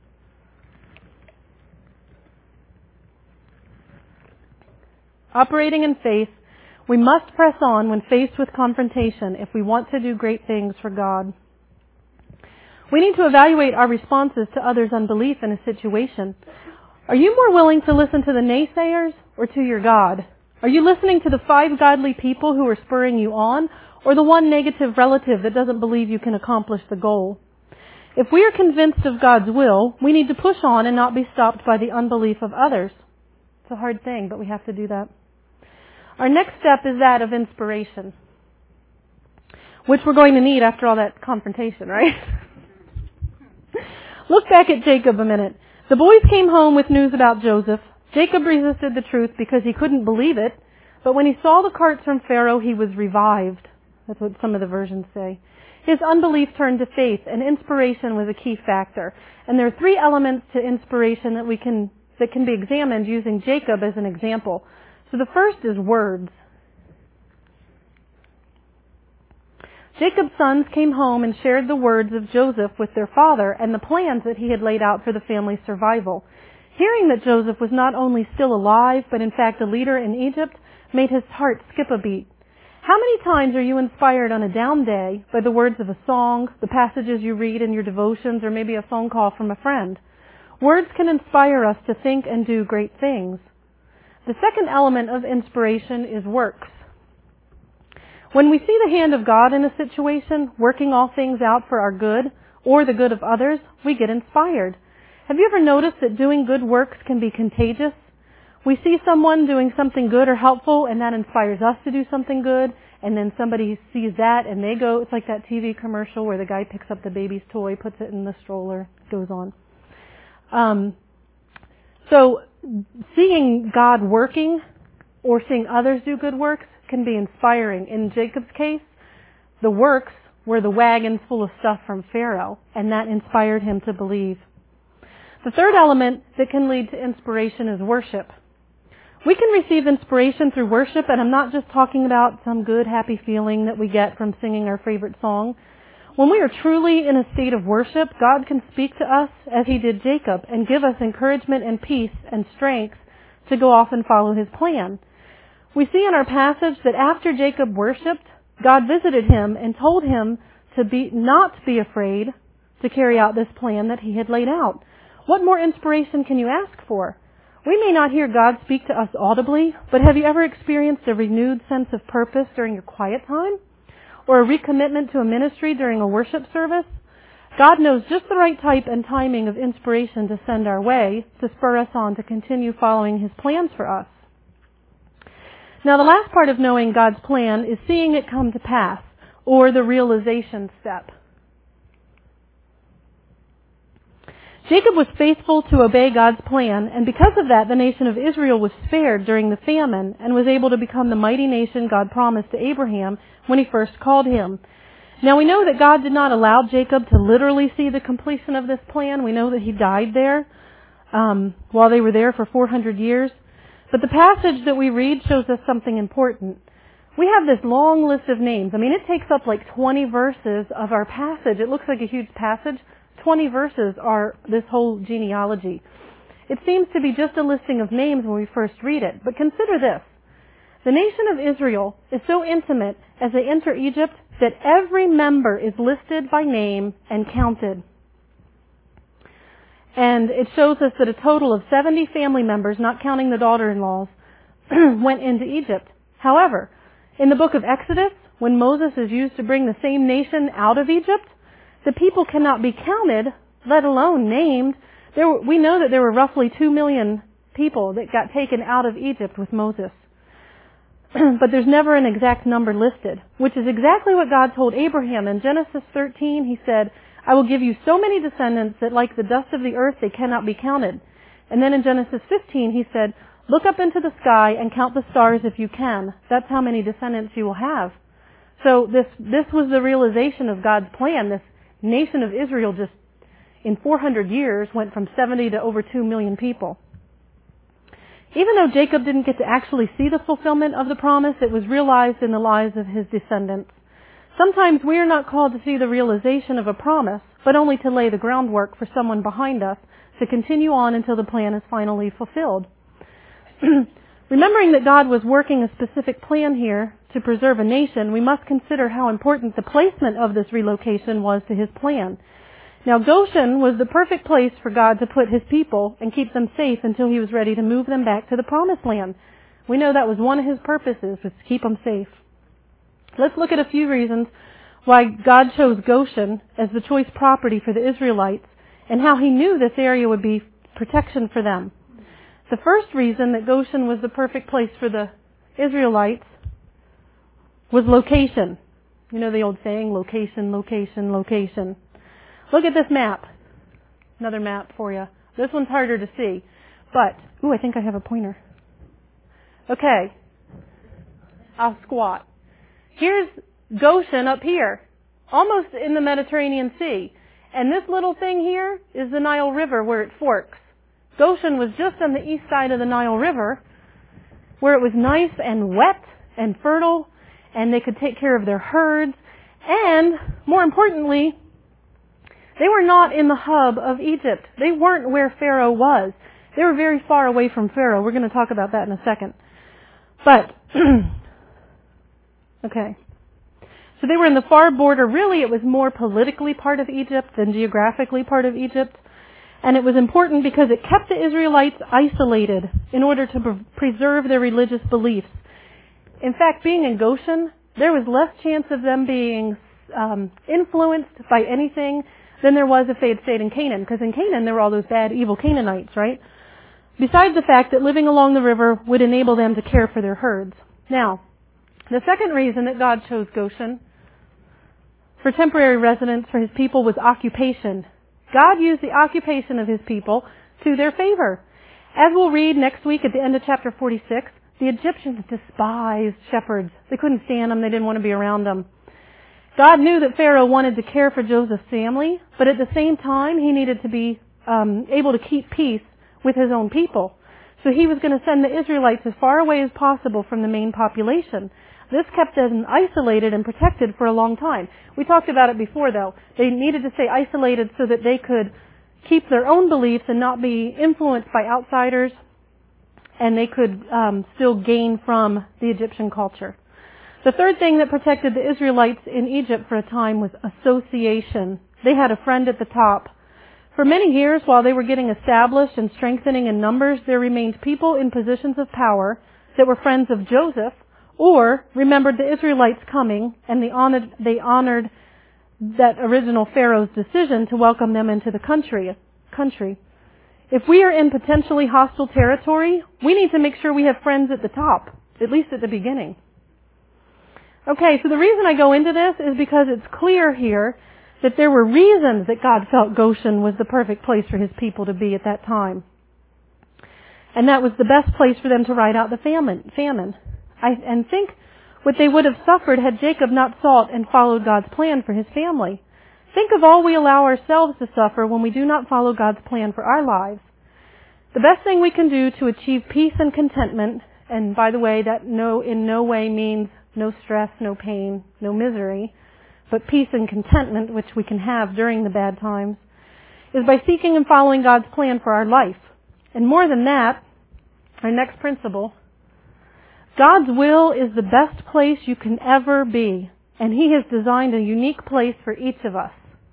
Operating in faith, we must press on when faced with confrontation if we want to do great things for God. We need to evaluate our responses to others' unbelief in a situation. Are you more willing to listen to the naysayers or to your God? Are you listening to the five godly people who are spurring you on, or the one negative relative that doesn't believe you can accomplish the goal? If we are convinced of God's will, we need to push on and not be stopped by the unbelief of others. It's a hard thing, but we have to do that. Our next step is that of inspiration, which we're going to need after all that confrontation, right? Look back at Jacob a minute. The boys came home with news about Joseph. Jacob resisted the truth because he couldn't believe it, but when he saw the carts from Pharaoh, he was revived. That's what some of the versions say. His unbelief turned to faith, and inspiration was a key factor. And there are three elements to inspiration that we can that can be examined using Jacob as an example. So the first is words. Jacob's sons came home and shared the words of Joseph with their father and the plans that he had laid out for the family's survival. Hearing that Joseph was not only still alive, but in fact a leader in Egypt, made his heart skip a beat. How many times are you inspired on a down day by the words of a song, the passages you read in your devotions, or maybe a phone call from a friend? Words can inspire us to think and do great things. The second element of inspiration is works. When we see the hand of God in a situation, working all things out for our good, or the good of others, we get inspired. Have you ever noticed that doing good works can be contagious? We see someone doing something good or helpful, and that inspires us to do something good, and then somebody sees that, and they go, it's like that T V commercial where the guy picks up the baby's toy, puts it in the stroller, goes on. Um, so, seeing God working, or seeing others do good works, can be inspiring. In Jacob's case, the works were the wagons full of stuff from Pharaoh, and that inspired him to believe. The third element that can lead to inspiration is worship. We can receive inspiration through worship, and I'm not just talking about some good, happy feeling that we get from singing our favorite song. When we are truly in a state of worship, God can speak to us as He did Jacob and give us encouragement and peace and strength to go off and follow His plan. We see in our passage that after Jacob worshipped, God visited him and told him to be not be afraid to carry out this plan that He had laid out. What more inspiration can you ask for? We may not hear God speak to us audibly, but have you ever experienced a renewed sense of purpose during your quiet time? Or a recommitment to a ministry during a worship service? God knows just the right type and timing of inspiration to send our way to spur us on to continue following His plans for us. Now, the last part of knowing God's plan is seeing it come to pass, or the realization step. Jacob was faithful to obey God's plan, and because of that, the nation of Israel was spared during the famine and was able to become the mighty nation God promised to Abraham when He first called him. Now, we know that God did not allow Jacob to literally see the completion of this plan. We know that he died there um, while they were there for four hundred years. But the passage that we read shows us something important. We have this long list of names. I mean, it takes up like twenty verses of our passage. It looks like a huge passage. twenty verses are this whole genealogy. It seems to be just a listing of names when we first read it. But consider this. The nation of Israel is so intimate as they enter Egypt that every member is listed by name and counted. And it shows us that a total of seventy family members, not counting the daughter-in-laws, went into Egypt. However, in the book of Exodus, when Moses is used to bring the same nation out of Egypt, the people cannot be counted, let alone named. There were, we know that there were roughly two million people that got taken out of Egypt with Moses. But there's never an exact number listed, which is exactly what God told Abraham. In Genesis thirteen, He said, I will give you so many descendants that like the dust of the earth they cannot be counted. And then in Genesis fifteen, He said, look up into the sky and count the stars if you can. That's how many descendants you will have. So this, this was the realization of God's plan. This nation of Israel just in four hundred years went from seventy to over two million people. Even though Jacob didn't get to actually see the fulfillment of the promise, it was realized in the lives of his descendants. Sometimes we are not called to see the realization of a promise, but only to lay the groundwork for someone behind us to continue on until the plan is finally fulfilled. Remembering that God was working a specific plan here to preserve a nation, we must consider how important the placement of this relocation was to His plan. Now, Goshen was the perfect place for God to put His people and keep them safe until He was ready to move them back to the Promised Land. We know that was one of His purposes, was to keep them safe. Let's look at a few reasons why God chose Goshen as the choice property for the Israelites and how He knew this area would be protection for them. The first reason that Goshen was the perfect place for the Israelites was location. You know the old saying, location, location, location. Look at this map. Another map for you. This one's harder to see. But, ooh, I think I have a pointer. Okay. I'll squat. Here's Goshen up here, almost in the Mediterranean Sea. And this little thing here is the Nile River where it forks. Goshen was just on the east side of the Nile River, where it was nice and wet and fertile, and they could take care of their herds. And, more importantly, they were not in the hub of Egypt. They weren't where Pharaoh was. They were very far away from Pharaoh. We're going to talk about that in a second. But, okay. So they were in the far border. Really, it was more politically part of Egypt than geographically part of Egypt. And it was important because it kept the Israelites isolated in order to pre- preserve their religious beliefs. In fact, being in Goshen, there was less chance of them being um, influenced by anything than there was if they had stayed in Canaan. Because in Canaan, there were all those bad, evil Canaanites, right? Besides the fact that living along the river would enable them to care for their herds. Now, the second reason that God chose Goshen for temporary residence for His people was occupation. God used the occupation of His people to their favor. As we'll read next week at the end of chapter forty-six, the Egyptians despised shepherds. They couldn't stand them. They didn't want to be around them. God knew that Pharaoh wanted to care for Joseph's family, but at the same time, he needed to be um, able to keep peace with his own people. So he was going to send the Israelites as far away as possible from the main population. This kept them isolated and protected for a long time. We talked about it before, though. They needed to stay isolated so that they could keep their own beliefs and not be influenced by outsiders, and they could um, still gain from the Egyptian culture. The third thing that protected the Israelites in Egypt for a time was association. They had a friend at the top. For many years, while they were getting established and strengthening in numbers, there remained people in positions of power that were friends of Joseph, or remembered the Israelites coming, and they honored, they honored that original Pharaoh's decision to welcome them into the country. country. If we are in potentially hostile territory, we need to make sure we have friends at the top, at least at the beginning. Okay, so the reason I go into this is because it's clear here that there were reasons that God felt Goshen was the perfect place for His people to be at that time. And that was the best place for them to ride out the famine. famine. I, and think what they would have suffered had Jacob not sought and followed God's plan for his family. Think of all we allow ourselves to suffer when we do not follow God's plan for our lives. The best thing we can do to achieve peace and contentment, and by the way, that no in no way means no stress, no pain, no misery, but peace and contentment, which we can have during the bad times, is by seeking and following God's plan for our life. And more than that, our next principle, God's will is the best place you can ever be, and He has designed a unique place for each of us.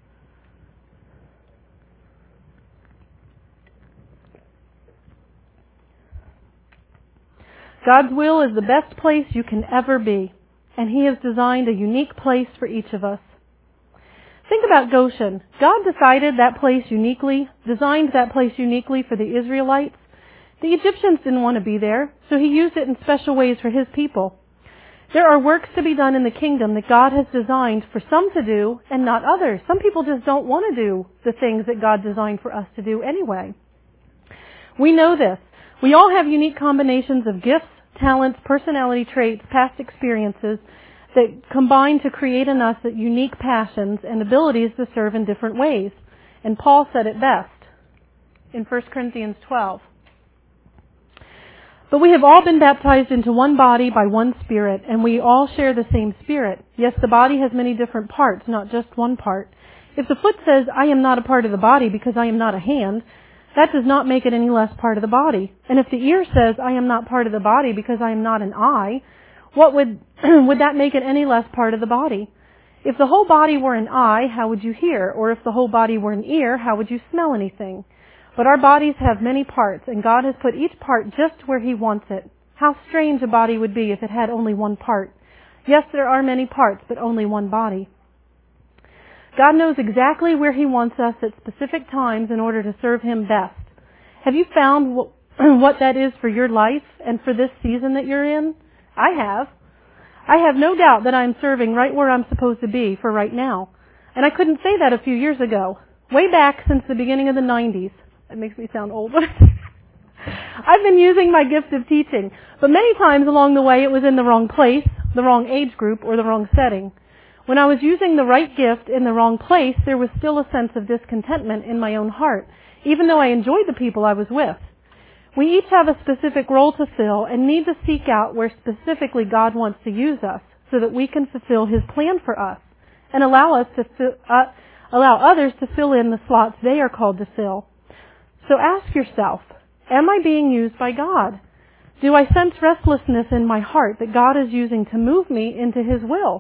God's will is the best place you can ever be, and He has designed a unique place for each of us. Think about Goshen. God decided that place uniquely, designed that place uniquely for the Israelites. The Egyptians didn't want to be there, so He used it in special ways for His people. There are works to be done in the kingdom that God has designed for some to do and not others. Some people just don't want to do the things that God designed for us to do anyway. We know this. We all have unique combinations of gifts, talents, personality traits, past experiences that combine to create in us unique passions and abilities to serve in different ways. And Paul said it best in First Corinthians twelve. But we have all been baptized into one body by one Spirit, and we all share the same Spirit. Yes, the body has many different parts, not just one part. If the foot says, I am not a part of the body because I am not a hand, that does not make it any less part of the body. And if the ear says, I am not part of the body because I am not an eye, what would, would that make it any less part of the body? If the whole body were an eye, how would you hear? Or if the whole body were an ear, how would you smell anything? But our bodies have many parts, and God has put each part just where He wants it. How strange a body would be if it had only one part. Yes, there are many parts, but only one body. God knows exactly where He wants us at specific times in order to serve Him best. Have you found what that is for your life and for this season that you're in? I have. I have no doubt that I'm serving right where I'm supposed to be for right now. And I couldn't say that a few years ago. Way back since the beginning of the nineties. That makes me sound old. I've been using my gift of teaching, but many times along the way it was in the wrong place, the wrong age group, or the wrong setting. When I was using the right gift in the wrong place, there was still a sense of discontentment in my own heart, even though I enjoyed the people I was with. We each have a specific role to fill and need to seek out where specifically God wants to use us so that we can fulfill His plan for us and allow us to fill, uh, allow others to fill in the slots they are called to fill. So ask yourself, am I being used by God? Do I sense restlessness in my heart that God is using to move me into His will?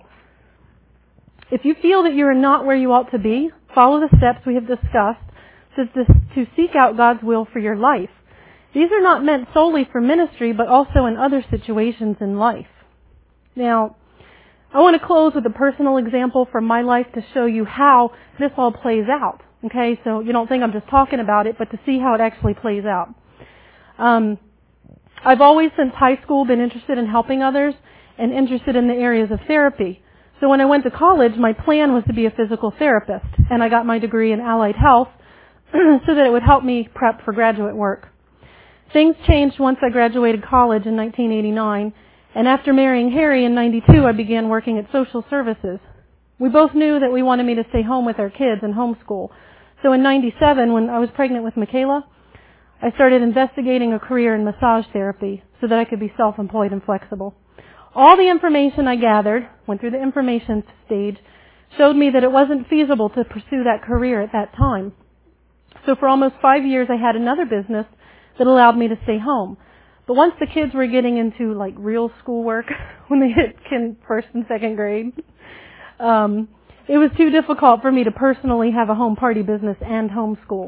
If you feel that you are not where you ought to be, follow the steps we have discussed to, to seek out God's will for your life. These are not meant solely for ministry, but also in other situations in life. Now, I want to close with a personal example from my life to show you how this all plays out. Okay, so you don't think I'm just talking about it, but to see how it actually plays out. Um, I've always, since high school, been interested in helping others and interested in the areas of therapy. So when I went to college, my plan was to be a physical therapist, and I got my degree in allied health so that it would help me prep for graduate work. Things changed once I graduated college in nineteen eighty-nine, and after marrying Harry in ninety-two, I began working at social services. We both knew that we wanted me to stay home with our kids and homeschool. So in ninety-seven, when I was pregnant with Michaela, I started investigating a career in massage therapy so that I could be self-employed and flexible. All the information I gathered, went through the information stage, showed me that it wasn't feasible to pursue that career at that time. So for almost five years, I had another business that allowed me to stay home. But once the kids were getting into like real schoolwork, when they hit kin- first and second grade, um, it was too difficult for me to personally have a home party business and homeschool.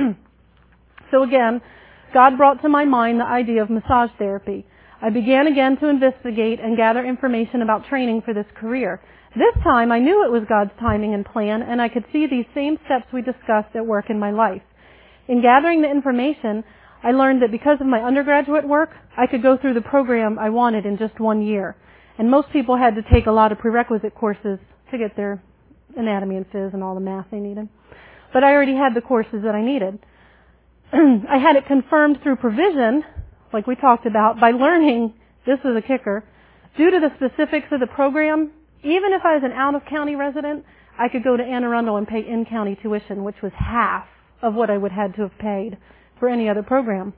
So again, God brought to my mind the idea of massage therapy. I began again to investigate and gather information about training for this career. This time I knew it was God's timing and plan, and I could see these same steps we discussed at work in my life. In gathering the information, I learned that because of my undergraduate work, I could go through the program I wanted in just one year. And most people had to take a lot of prerequisite courses to get their anatomy and phys and all the math they needed. But I already had the courses that I needed. I had it confirmed through provision, like we talked about, by learning, this was a kicker, due to the specifics of the program, even if I was an out-of-county resident, I could go to Anne Arundel and pay in-county tuition, which was half of what I would have had to have paid for any other program.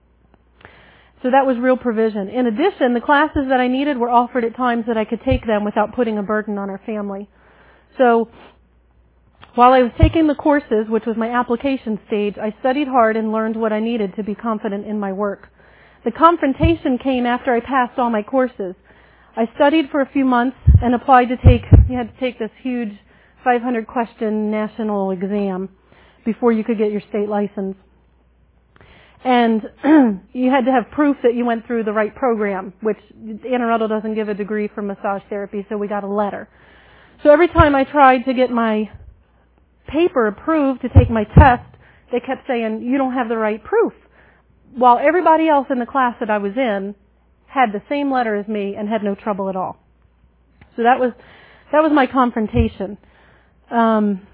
So that was real provision. In addition, the classes that I needed were offered at times that I could take them without putting a burden on our family. So while I was taking the courses, which was my application stage, I studied hard and learned what I needed to be confident in my work. The confrontation came after I passed all my courses. I studied for a few months and applied to take, you had to take this huge five hundred question national exam before you could get your state license. And you had to have proof that you went through the right program, which Anne Arundel doesn't give a degree for massage therapy, so we got a letter. So every time I tried to get my paper approved to take my test, they kept saying, you don't have the right proof. While everybody else in the class that I was in had the same letter as me and had no trouble at all. So that was, that was my confrontation. Um,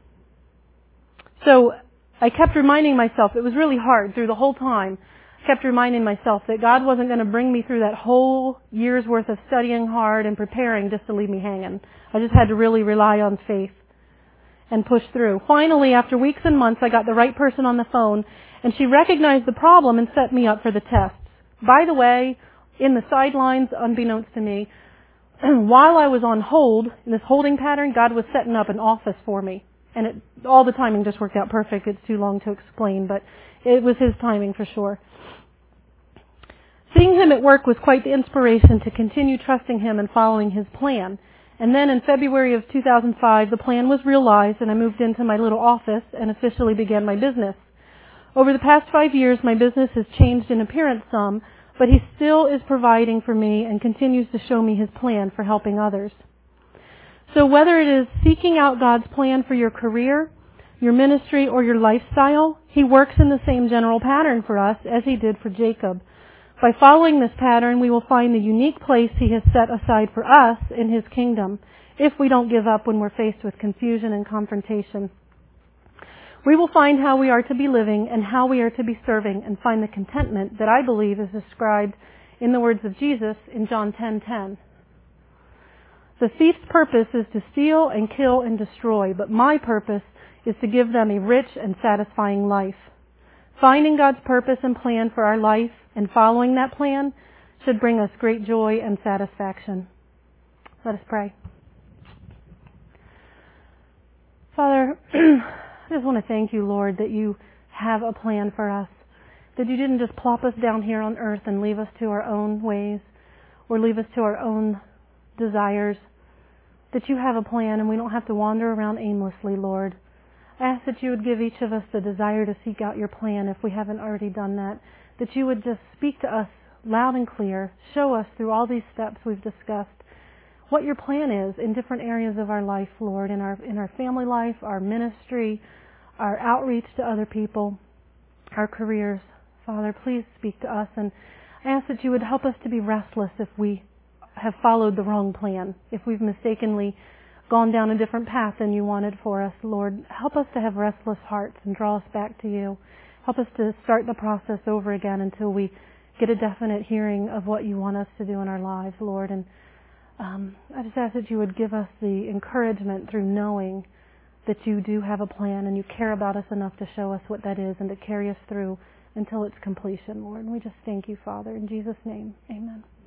so I kept reminding myself, it was really hard through the whole time, I kept reminding myself that God wasn't going to bring me through that whole year's worth of studying hard and preparing just to leave me hanging. I just had to really rely on faith and push through. Finally, after weeks and months, I got the right person on the phone, and she recognized the problem and set me up for the tests. By the way, in the sidelines, unbeknownst to me, while I was on hold, in this holding pattern, God was setting up an office for me. And it, all the timing just worked out perfect. It's too long to explain, but it was His timing for sure. Seeing Him at work was quite the inspiration to continue trusting Him and following His plan. And then in February of two thousand five, the plan was realized and I moved into my little office and officially began my business. Over the past five years, my business has changed in appearance some, but He still is providing for me and continues to show me His plan for helping others. So whether it is seeking out God's plan for your career, your ministry, or your lifestyle, He works in the same general pattern for us as He did for Jacob. By following this pattern, we will find the unique place He has set aside for us in His kingdom, if we don't give up when we're faced with confusion and confrontation. We will find how we are to be living and how we are to be serving, and find the contentment that I believe is described in the words of Jesus in John ten ten. The thief's purpose is to steal and kill and destroy, but my purpose is to give them a rich and satisfying life. Finding God's purpose and plan for our life and following that plan should bring us great joy and satisfaction. Let us pray. Father, I just want to thank you, Lord, that you have a plan for us, that you didn't just plop us down here on earth and leave us to our own ways or leave us to our own desires, that you have a plan and we don't have to wander around aimlessly, Lord. I ask that you would give each of us the desire to seek out your plan if we haven't already done that, that you would just speak to us loud and clear, show us through all these steps we've discussed what your plan is in different areas of our life, Lord, in our in our family life, our ministry, our outreach to other people, our careers. Father, please speak to us, and I ask that you would help us to be restless if we have followed the wrong plan, if we've mistakenly gone down a different path than you wanted for us. Lord, help us to have restless hearts and draw us back to you. Help us to start the process over again until we get a definite hearing of what you want us to do in our lives, Lord. And um, I just ask that you would give us the encouragement through knowing that you do have a plan and you care about us enough to show us what that is and to carry us through until its completion, Lord. And we just thank you, Father. In Jesus' name, amen.